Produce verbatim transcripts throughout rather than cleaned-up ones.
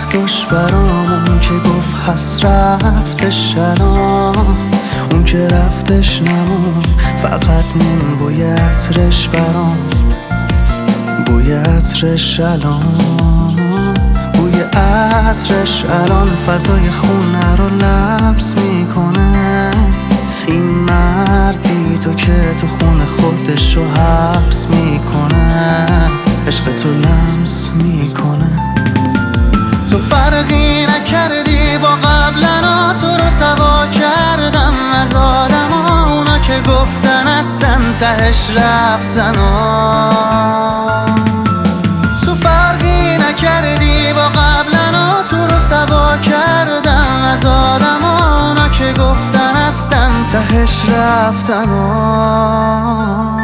وقتاش برام اون که گفت هست رفتش الان، اون که رفتش نمون فقط مون بوی عطرش برام، بوی عطرش الان، بوی عطرش الان فضای خونه رو لمس میکنه. این مرد بی تو که تو خونه خودش رو حبس میکنه، عشق تو لمس میکنه. تو فرقی نکردی با قبلنا، تو رو سوا کردم از آدم ها، اونا که گفتن هستن تهش رفتن ها. تو فرقی نکردی با قبلنا، تو رو سوا کردم از آدم ها، اونا که گفتن هستن تهش رفتن ها.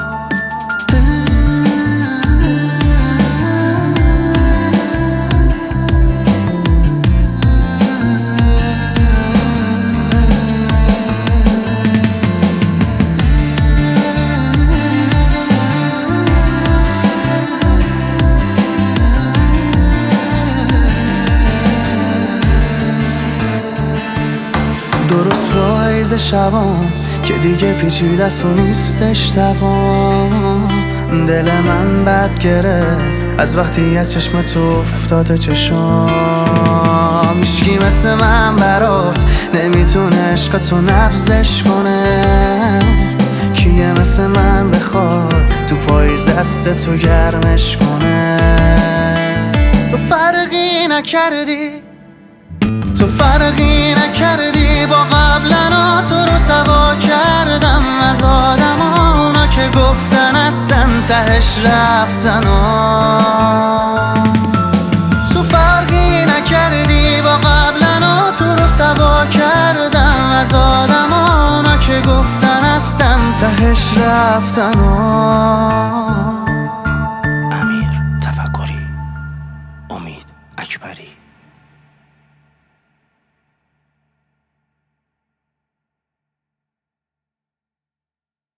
درست پاییز شبام که دیگه پیچیده سو نیستش دوام، دل من بد گرفت از وقتی از چشم تو افتاده چشام. هیچکی مثل من برات نمیتونه عشقتو نبضش کنه، کیه مثل من بخواد تو پاییز دست تو گرمش کنه. تو فرقی نکردی، تو فرقی نکردی با قبلنا، تو رو سوا کردم از آدم ها، اونا که گفتن هستن تهش رفتن ها. تو فرقی نکردی با قبلنا، تو رو سوا کردم از آدم ها، اونا که گفتن هستن تهش رفتن ها. امیر تفکری، امید اکبری.